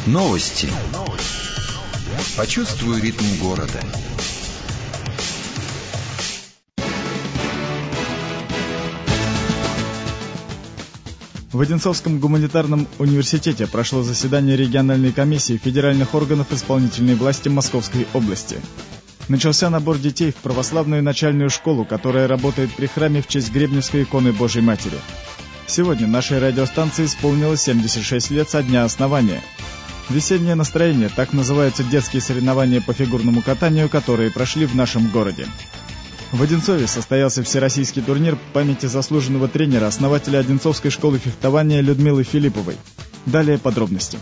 Новости. Почувствуй ритм города. В Одинцовском гуманитарном университете прошло заседание региональной комиссии федеральных органов исполнительной власти Московской области. Начался набор детей в православную начальную школу, которая работает при храме в честь Гребневской иконы Божьей Матери. Сегодня нашей радиостанции исполнилось 76 лет со дня основания. Весеннее настроение — так называются детские соревнования по фигурному катанию, которые прошли в нашем городе. В Одинцове состоялся всероссийский турнир памяти заслуженного тренера, основателя Одинцовской школы фехтования Людмилы Филипповой. Далее подробности.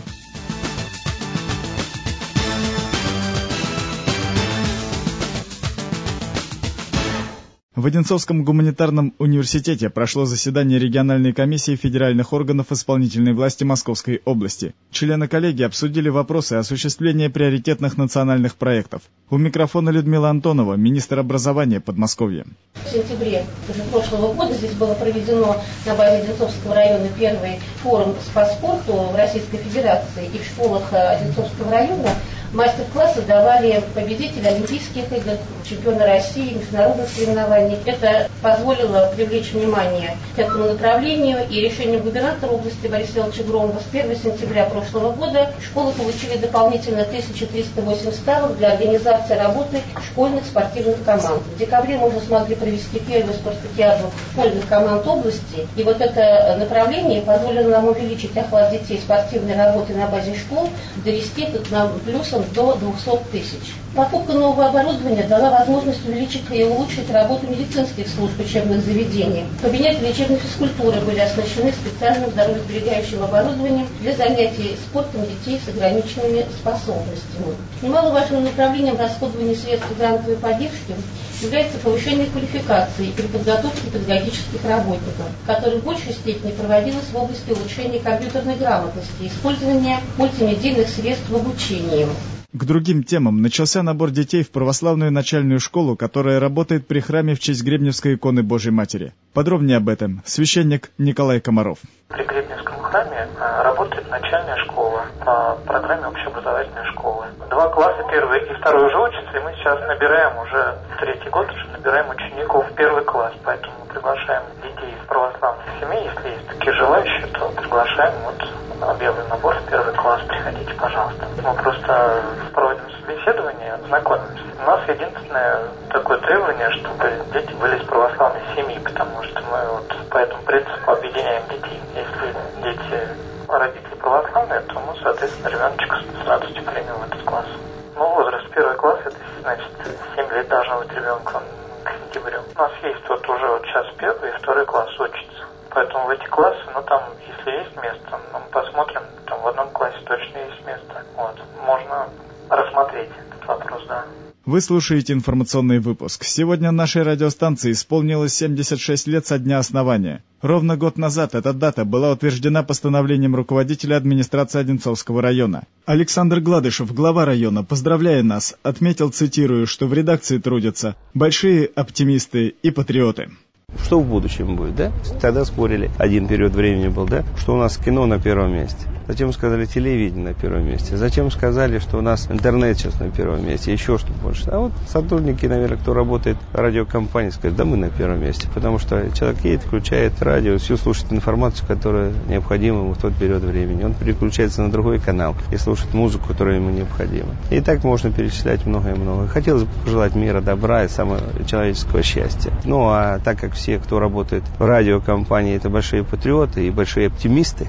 В Одинцовском гуманитарном университете прошло заседание региональной комиссии федеральных органов исполнительной власти Московской области. Члены коллегии обсудили вопросы осуществления приоритетных национальных проектов. У микрофона Людмила Антонова, министр образования Подмосковья. В сентябре прошлого года здесь было проведено на базе Одинцовского района первый форум по спорту в Российской Федерации, и в школах Одинцовского района мастер-классы давали победители Олимпийских игр, чемпионы России, международных соревнований. Это позволило привлечь внимание к этому направлению, и решением губернатора области Бориса Ивановича Громова с 1 сентября прошлого года школы получили дополнительно 1308 ставок для организации работы школьных спортивных команд. В декабре мы уже смогли провести первую спартакиаду школьных команд области, и вот это направление позволило нам увеличить охват детей спортивной работы на базе школ, довести к нам плюсом до 200 тысяч. Покупка нового оборудования дала возможность увеличить и улучшить работу медицинских служб учебных заведений. Кабинеты лечебной физкультуры были оснащены специальным здоровьесберегающим оборудованием для занятий спортом детей с ограниченными способностями. Немаловажным направлением расходования средств грантовой поддержки является повышение квалификации при подготовке педагогических работников, которая в большей степени проводилась в области улучшения компьютерной грамотности и использования мультимедийных средств в обучении. К другим темам начался набор детей в православную начальную школу, которая работает при храме в честь Гребневской иконы Божьей Матери. Подробнее об этом священник Николай Комаров. При Гребневском храме работает начальная школа по программе общеобразовательной школы. 2 класса, 1 и 2 уже учатся, и мы сейчас набираем уже 3-й год, уже набираем учеников в 1 класс, поэтому приглашаем детей из православных семей, если есть такие желающие, то приглашаем, объявлен набор в 1 класс, приходите, пожалуйста. Мы просто проводим собеседование, знакомимся. У нас единственное такое требование, чтобы дети были из православной семьи, потому что мы по этому принципу объединяем детей. Если дети родители православные, то мы, соответственно, ребеночка с радостью примем в этот класс. Возраст 1 класс, это значит 7 лет должно быть ребенку к сентябрю. У нас есть уже сейчас 1 и 2 класс учится. Поэтому в эти классы, там, если есть место, мы посмотрим, там в одном классе точно есть место. Можно рассмотреть этот вопрос, да. Вы слушаете информационный выпуск. Сегодня нашей радиостанции исполнилось 76 лет со дня основания. Ровно год назад эта дата была утверждена постановлением руководителя администрации Одинцовского района. Александр Гладышев, глава района, поздравляя нас, отметил, цитирую, что в редакции трудятся большие оптимисты и патриоты. Что в будущем будет, да? Тогда спорили, один период времени был, да, что у нас кино на 1 месте. Затем сказали телевидение на 1 месте. Затем сказали, что у нас интернет сейчас на 1 месте, еще что больше. А сотрудники, наверное, кто работает в радиокомпании, скажут, да мы на 1 месте. Потому что человек едет, включает радио, всю слушает информацию, которая необходима ему в тот период времени. Он переключается на другой канал и слушает музыку, которая ему необходима. И так можно перечислять многое-многое. Хотелось бы пожелать мира, добра и самого человеческого счастья. А так как все, кто работает в радиокомпании, это большие патриоты и большие оптимисты,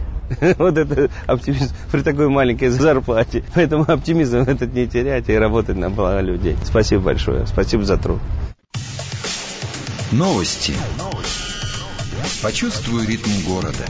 это оптимизм при такой маленькой зарплате. Поэтому оптимизм этот не терять и работать на благо людей. Спасибо большое. Спасибо за труд. Новости. Почувствуй ритм города.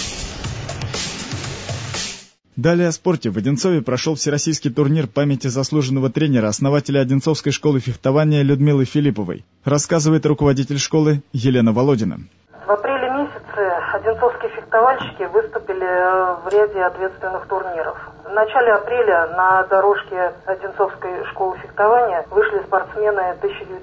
Далее о спорте. В Одинцове прошел всероссийский турнир памяти заслуженного тренера, основателя Одинцовской школы фехтования Людмилы Филипповой. Рассказывает руководитель школы Елена Володина. В апреле месяце одинцовские фехтовальщики выступили в ряде ответственных турниров. В начале апреля на дорожке Одинцовской школы фехтования вышли спортсмены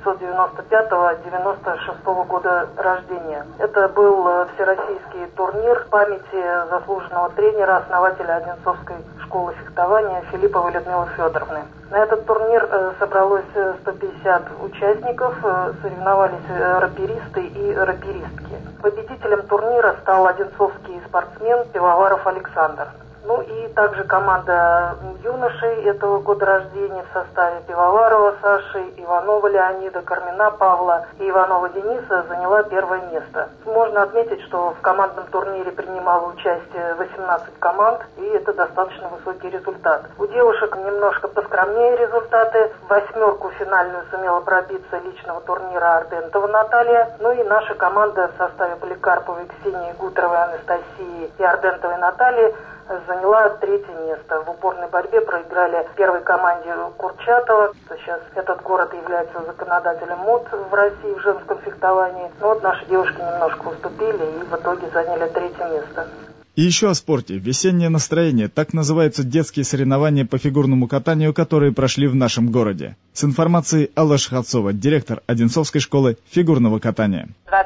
1995-96 года рождения. Это был всероссийский турнир памяти заслуженного тренера, основателя Одинцовской школы школы фехтования Филипповой Людмилы Федоровны. На этот турнир собралось 150 участников, соревновались раперисты и раперистки. Победителем турнира стал одинцовский спортсмен Пивоваров Александр. Ну и также команда юношей этого года рождения в составе Пивоварова Саши, Иванова Леонида, Кармина Павла и Иванова Дениса заняла первое место. Можно отметить, что в командном турнире принимало участие 18 команд, и это достаточно высокий результат. У девушек немножко поскромнее результаты. В восьмерку финальную сумела пробиться личного турнира Ардентова Наталья. Ну и наша команда в составе Поликарповой Ксении, Гутровой Анастасии и Ардентовой Натальи заняла третье место. В упорной борьбе проиграли первой команде Курчатова. Сейчас этот город является законодателем МОД в России в женском фехтовании. Но вот наши девушки немножко уступили и в итоге заняли третье место. И еще о спорте. «Весеннее настроение» — так называются детские соревнования по фигурному катанию, которые прошли в нашем городе. С информацией Алла Шаховцова, директор Одинцовской школы фигурного катания.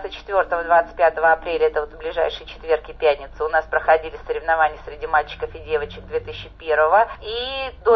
24-25 апреля, это вот в ближайшие четверг и пятницу, у нас проходили соревнования среди мальчиков и девочек 2001 и до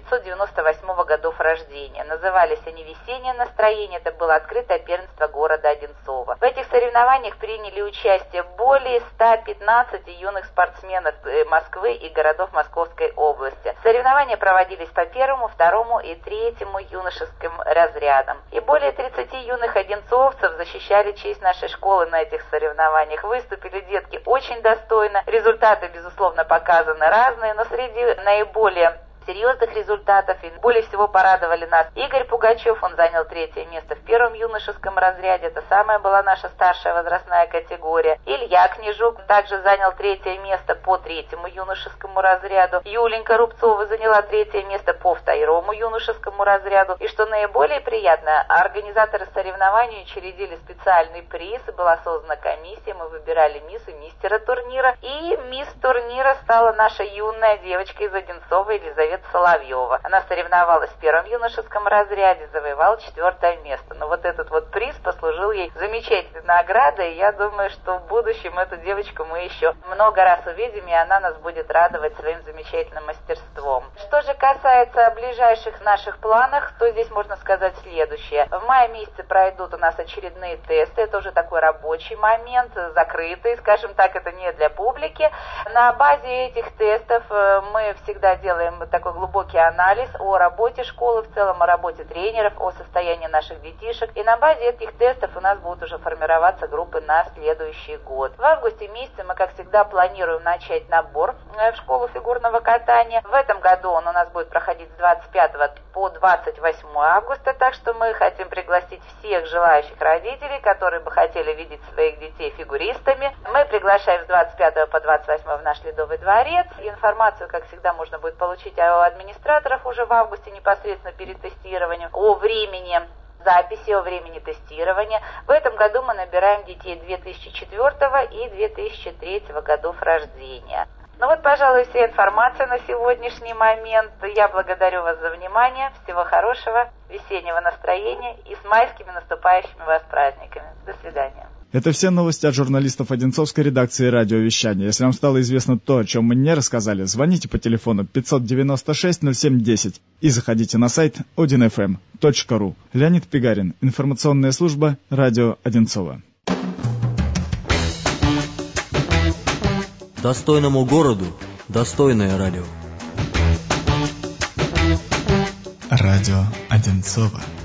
1998 годов рождения. Назывались они «Весеннее настроение», это было открытое первенство города Одинцова. В этих соревнованиях приняли участие более 115 юных спортсменов Москвы и городов Московской области. Соревнования проводились по первому, второму и третьему юношеским разрядам. И более 30 юных одинцовцев защищали честь нашей школы на этих соревнованиях. Выступили детки очень достойно. Результаты, безусловно, показаны разные, но среди наиболее серьезных результатов и более всего порадовали нас Игорь Пугачев, он занял третье место в первом юношеском разряде, это самая была наша старшая возрастная категория. Илья Княжук также занял третье место по третьему юношескому разряду. Юленька Рубцова заняла третье место по второму юношескому разряду. И что наиболее приятно, организаторы соревнований учредили специальный приз, была создана комиссия, мы выбирали мисс и мистера турнира. И мисс турнира стала наша юная девочка из Одинцова Елизавета Соловьева. Она соревновалась в первом юношеском разряде, завоевала 4 место. Но вот этот вот приз послужил ей замечательной наградой, и я думаю, что в будущем эту девочку мы еще много раз увидим, и она нас будет радовать своим замечательным мастерством. Что же касается ближайших наших планов, то здесь можно сказать следующее. В мае месяце пройдут у нас очередные тесты, это уже такой рабочий момент, закрытый, скажем так, это не для публики. На базе этих тестов мы всегда делаем такой глубокий анализ о работе школы в целом, о работе тренеров, о состоянии наших детишек. И на базе этих тестов у нас будут уже формироваться группы на следующий год. В августе месяце мы, как всегда, планируем начать набор в школу фигурного катания. В этом году он у нас будет проходить с 25 по 28 августа, так что мы хотим пригласить всех желающих родителей, которые бы хотели видеть своих детей фигуристами. Мы приглашаем с 25 по 28 в наш Ледовый дворец. Информацию, как всегда, можно будет получить у администраторов уже в августе, непосредственно перед тестированием, о времени записи, о времени тестирования. В этом году мы набираем детей 2004 и 2003 годов рождения. Ну вот, пожалуй, вся информация на сегодняшний момент. Я благодарю вас за внимание. Всего хорошего, весеннего настроения и с майскими наступающими вас праздниками. До свидания. Это все новости от журналистов Одинцовской редакции радиовещания. Если вам стало известно то, о чем мы не рассказали, звоните по телефону 596-07-10 и заходите на сайт odinfm.ru. Леонид Пигарин, информационная служба радио Одинцова. Достойному городу достойное радио. Радио Одинцова.